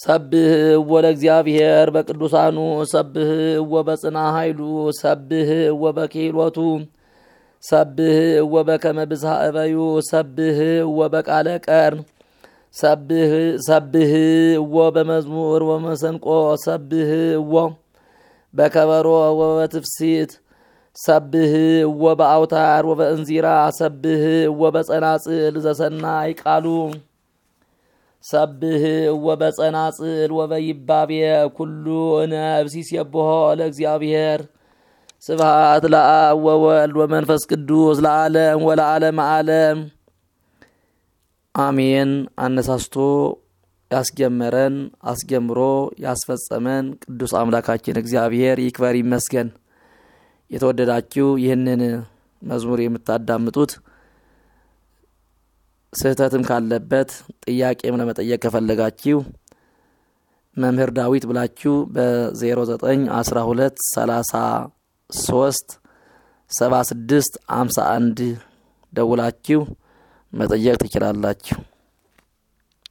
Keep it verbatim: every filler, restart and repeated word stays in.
ሰብህ ወለእግዚአብሔር በቅዱሳኑ ሰብህ ወበጽና ኃይሉ ሰብህ ወበክህሎቱ ሰብህ ወበከመ ብዝሃ እበዩ ሰብህ ወበቃለ ቀር ሰብህ ሰብህ ወበመዝሙር ወመሰንቆ ሰብህ ወበከበሮ ወበትፍሲት ሰብህ ወበአውታር ወበእንዚራ ሰብህ ወበጸናጽል ዘሰናይ ቃሉ ሰብህ ወበጸናጽል ወበይባቤ ኩሉ ነፍስ ይሴብሖ ለእግዚአብሔር ስብሐት ለአብ ወወልድ ወመንፈስ ቅዱስ ለዓለም ወለዓለመ ዓለም አሜን። አነሳስቶ ያስጀመረን አስጀምሮ ያስፈጸመን ቅዱስ አምላካችን እግዚአብሔር ይክበር ይመስገን። የተወደዳችሁ ይህንን መዝሙር የምታዳምጡት ስህተትም ካለበት ጥያቄም ለመጠየቅ ከፈለጋችሁ መምህር ዳዊት ብላችሁ በ091233 76 51 ደውላችሁ መጠየቅ ትችላላችሁ።